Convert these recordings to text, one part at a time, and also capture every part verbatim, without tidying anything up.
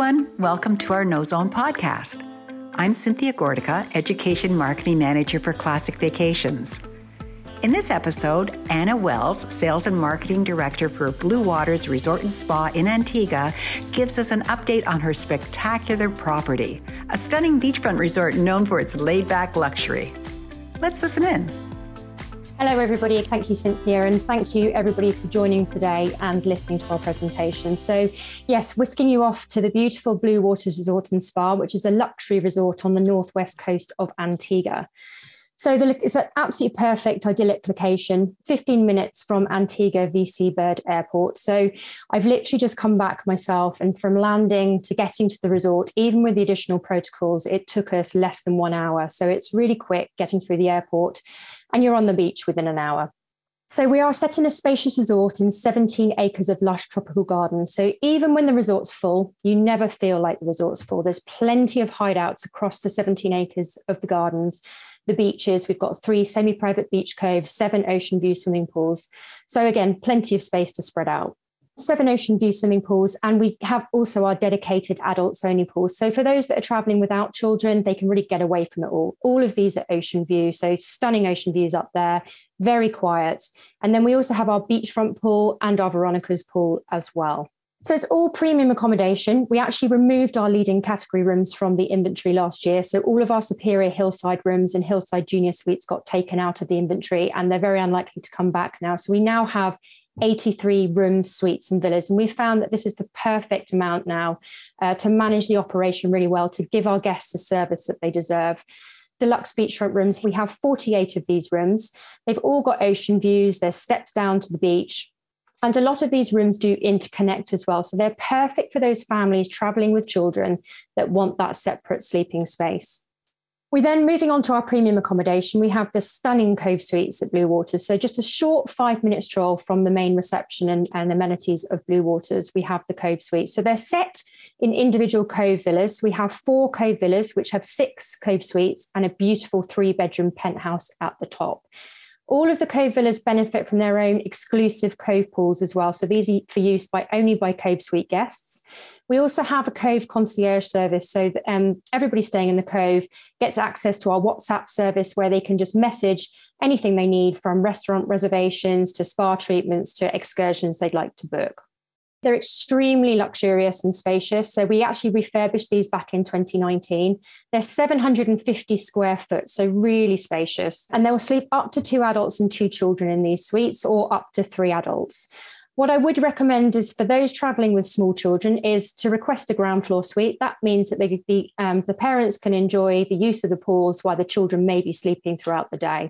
everyone. Welcome to our No Zone podcast. I'm Cynthia Gordica, Education Marketing Manager for Classic Vacations. In this episode, Anna Wells, Sales and Marketing Director for Blue Waters Resort and Spa in Antigua, gives us an update on her spectacular property, a stunning beachfront resort known for its laid-back luxury. Let's listen in. Hello, everybody. Thank you, Cynthia, and thank you, everybody, for joining today and listening to our presentation. So, yes, whisking you off to the beautiful Blue Waters Resort and Spa, which is a luxury resort on the northwest coast of Antigua. So the, it's an absolutely perfect, idyllic location, fifteen minutes from Antigua V C Bird Airport. So I've literally just come back myself, and from landing to getting to the resort, even with the additional protocols, it took us less than one hour. So it's really quick getting through the airport, and you're on the beach within an hour. So we are set in a spacious resort in seventeen acres of lush tropical gardens. So even when the resort's full, you never feel like the resort's full. There's plenty of hideouts across the seventeen acres of the gardens. The beaches, we've got three semi-private beach coves, seven ocean view swimming pools. So again, plenty of space to spread out. Seven ocean view swimming pools, and we have also our dedicated adults only pools. So for those that are traveling without children, they can really get away from it all. All of these are ocean view, so stunning ocean views up there, very quiet. And then we also have our beachfront pool and our Veronica's pool as well. So it's all premium accommodation. We actually removed our leading category rooms from the inventory last year. So all of our superior hillside rooms and hillside junior suites got taken out of the inventory, and they're very unlikely to come back now. So we now have eighty-three rooms, suites and villas. And we found that this is the perfect amount now uh, to manage the operation really well, to give our guests the service that they deserve. Deluxe beachfront rooms, we have forty-eight of these rooms. They've all got ocean views. There's steps down to the beach. And a lot of these rooms do interconnect as well. So they're perfect for those families traveling with children that want that separate sleeping space. We then, moving on to our premium accommodation, we have the stunning Cove Suites at Blue Waters. So just a short five minute stroll from the main reception and, and amenities of Blue Waters, we have the Cove Suites. So they're set in individual Cove villas. We have four Cove villas, which have six Cove Suites and a beautiful three bedroom penthouse at the top. All of the Cove villas benefit from their own exclusive Cove pools as well. So these are for use by only by Cove Suite guests. We also have a Cove concierge service. So that, um, everybody staying in the Cove gets access to our WhatsApp service, where they can just message anything they need, from restaurant reservations to spa treatments to excursions they'd like to book. They're extremely luxurious and spacious. So we actually refurbished these back in twenty nineteen. They're seven hundred fifty square foot, so really spacious. And they'll sleep up to two adults and two children in these suites, or up to three adults. What I would recommend is for those traveling with small children is to request a ground floor suite. That means that they, the, um, the parents can enjoy the use of the pools while the children may be sleeping throughout the day.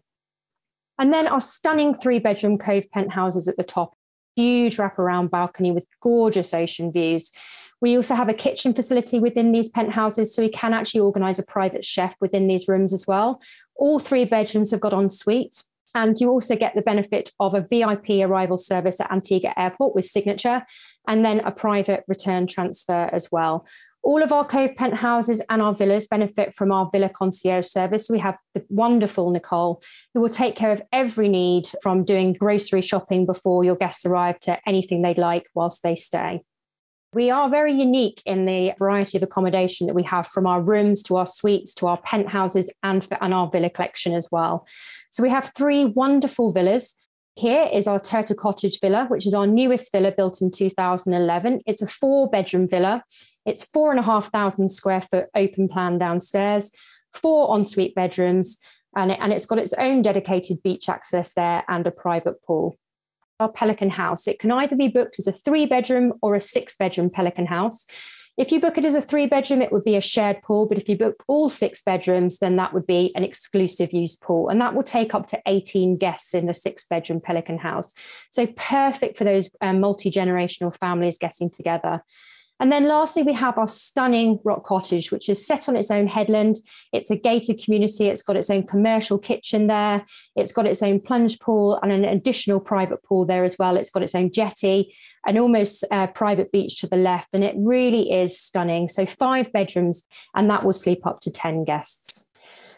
And then our stunning three bedroom Cove penthouses at the top. Huge wraparound balcony with gorgeous ocean views. We also have a kitchen facility within these penthouses, so we can actually organise a private chef within these rooms as well. All three bedrooms have got en suite, and you also get the benefit of a V I P arrival service at Antigua Airport with Signature, and then a private return transfer as well. All of our Cove penthouses and our villas benefit from our villa concierge service. We have the wonderful Nicole, who will take care of every need, from doing grocery shopping before your guests arrive to anything they'd like whilst they stay. We are very unique in the variety of accommodation that we have, from our rooms to our suites to our penthouses and, and our villa collection as well. So we have three wonderful villas. Here is our Turtle Cottage villa, which is our newest villa, built in two thousand eleven. It's a four bedroom villa. It's four and a half thousand square foot open plan downstairs, four ensuite bedrooms, and, it, and it's got its own dedicated beach access there and a private pool. Our Pelican House, it can either be booked as a three bedroom or a six bedroom Pelican House. If you book it as a three bedroom, it would be a shared pool. But if you book all six bedrooms, then that would be an exclusive use pool. And that will take up to eighteen guests in the six bedroom Pelican House. So perfect for those um, multi-generational families getting together. And then lastly, we have our stunning Rock Cottage, which is set on its own headland. It's a gated community. It's got its own commercial kitchen there. It's got its own plunge pool and an additional private pool there as well. It's got its own jetty, an almost uh, private beach to the left. And it really is stunning. So five bedrooms, and that will sleep up to ten guests.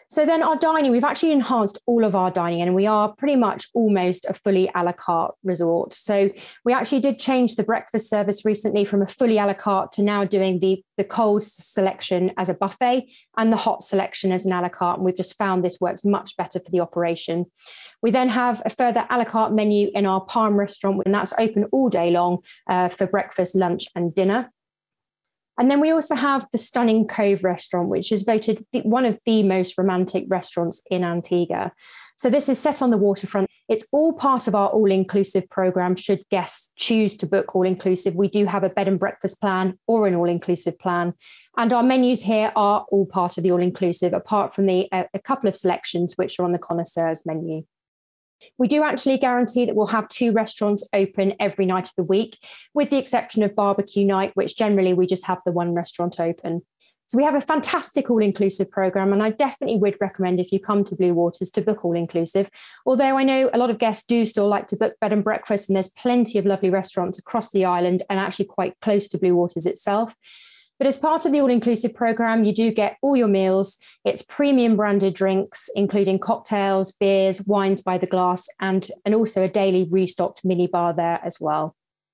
So then our dining, we've actually enhanced all of our dining and we are pretty much almost a fully a la carte resort. So we actually did change the breakfast service recently from a fully a la carte to now doing the, the cold selection as a buffet and the hot selection as an a la carte. And we've just found this works much better for the operation. We then have a further a la carte menu in our Palm restaurant, and that's open all day long uh, for breakfast, lunch and dinner. And then we also have the stunning Cove restaurant, which is voted one of the most romantic restaurants in Antigua. So this is set on the waterfront. It's all part of our all-inclusive program. Should guests choose to book all-inclusive, we do have a bed and breakfast plan or an all-inclusive plan. And our menus here are all part of the all-inclusive, apart from the uh, a couple of selections which are on the connoisseurs menu. We do actually guarantee that we'll have two restaurants open every night of the week, with the exception of barbecue night, which generally we just have the one restaurant open. So we have a fantastic all-inclusive program, and I definitely would recommend if you come to Blue Waters to book all-inclusive. Although I know a lot of guests do still like to book bed and breakfast, and there's plenty of lovely restaurants across the island and actually quite close to Blue Waters itself. But as part of the all-inclusive program, you do get all your meals. It's premium branded drinks, including cocktails, beers, wines by the glass, and, and also a daily restocked mini bar there as well.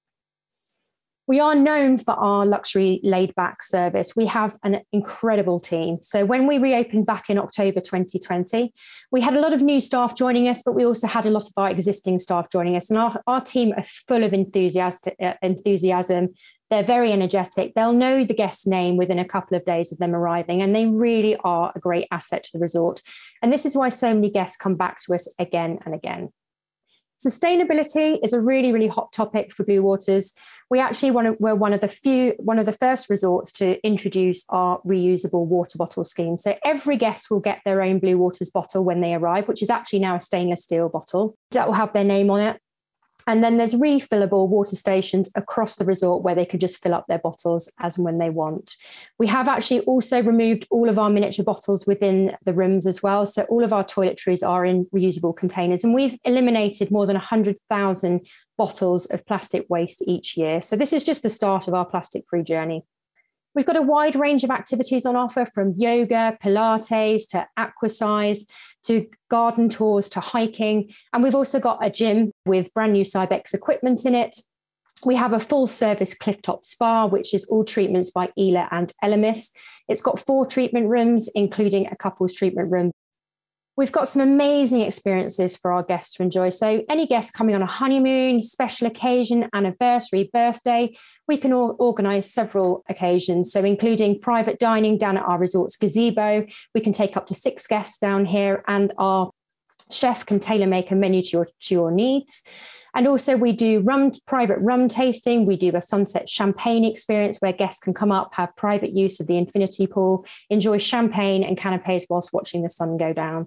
We are known for our luxury laid-back service. We have an incredible team. So when we reopened back in October twenty twenty, we had a lot of new staff joining us, but we also had a lot of our existing staff joining us. And our, our team are full of enthusiastic, uh, enthusiasm. They're very energetic. They'll know the guest's name within a couple of days of them arriving, and they really are a great asset to the resort. And this is why so many guests come back to us again and again. Sustainability is a really, really hot topic for Blue Waters. We actually want to, we're one of the few, one of the first resorts to introduce our reusable water bottle scheme. So every guest will get their own Blue Waters bottle when they arrive, which is actually now a stainless steel bottle that will have their name on it. And then there's refillable water stations across the resort where they can just fill up their bottles as and when they want. We have actually also removed all of our miniature bottles within the rooms as well. So all of our toiletries are in reusable containers, and we've eliminated more than one hundred thousand bottles of plastic waste each year. So this is just the start of our plastic-free journey. We've got a wide range of activities on offer, from yoga, Pilates to aquasize, to garden tours, to hiking. And we've also got a gym with brand new Cybex equipment in it. We have a full service Clifftop Spa, which is all treatments by Ela and Elemis. It's got four treatment rooms, including a couples treatment room. We've got some amazing experiences for our guests to enjoy. So any guests coming on a honeymoon, special occasion, anniversary, birthday, we can all organise several occasions. So including private dining down at our resort's gazebo. We can take up to six guests down here, and our chef can tailor make a menu to your, to your needs. And also we do rum, private rum tasting. We do a sunset champagne experience where guests can come up, have private use of the infinity pool, enjoy champagne and canapes whilst watching the sun go down.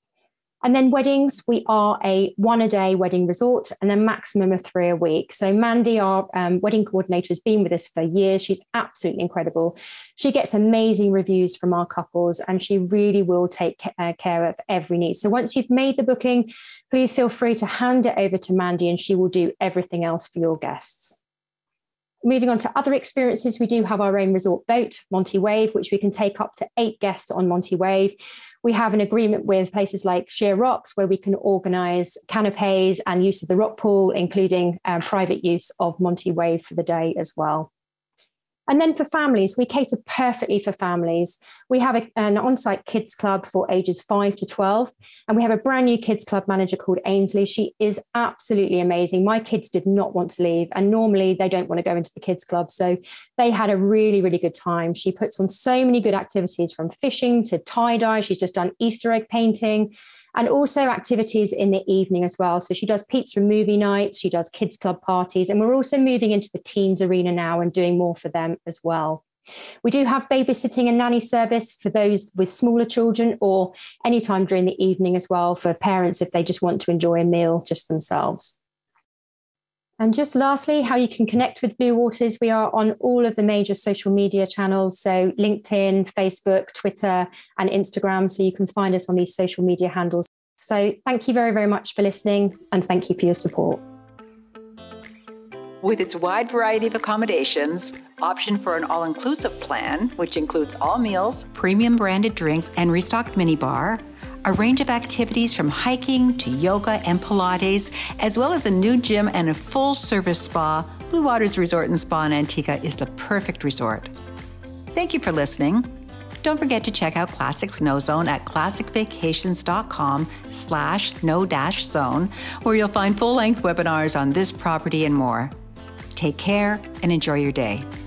And then weddings, we are a one-a-day wedding resort and a maximum of three a week. So Mandy, our um, wedding coordinator, has been with us for years. She's absolutely incredible. She gets amazing reviews from our couples, and she really will take uh, care of every need. So once you've made the booking, please feel free to hand it over to Mandy, and she will do everything else for your guests. Moving on to other experiences, we do have our own resort boat, Monty Wave, which we can take up to eight guests on Monty Wave. We have an agreement with places like Sheer Rocks, where we can organise canapes and use of the rock pool, including um, private use of Monty Wave for the day as well. And then for families, we cater perfectly for families. We have a, an on-site kids club for ages five to twelve, and we have a brand new kids club manager called Ainsley. She is absolutely amazing. My kids did not want to leave, and normally they don't want to go into the kids club. So they had a really, really good time. She puts on so many good activities, from fishing to tie-dye. She's just done Easter egg painting, and also activities in the evening as well. So she does pizza and movie nights, she does kids club parties, and we're also moving into the teens arena now and doing more for them as well. We do have babysitting and nanny service for those with smaller children, or anytime during the evening as well for parents if they just want to enjoy a meal just themselves. And just lastly, how you can connect with Blue Waters. We are on all of the major social media channels, so LinkedIn, Facebook, Twitter, and Instagram. So you can find us on these social media handles. So thank you very, very much for listening, and thank you for your support. With its wide variety of accommodations, option for an all-inclusive plan, which includes all meals, premium branded drinks, and restocked minibar, a range of activities from hiking to yoga and Pilates, as well as a new gym and a full-service spa, Blue Waters Resort and Spa in Antigua is the perfect resort. Thank you for listening. Don't forget to check out Classic Snow Zone at classicvacations.com slash no dash zone, where you'll find full-length webinars on this property and more. Take care and enjoy your day.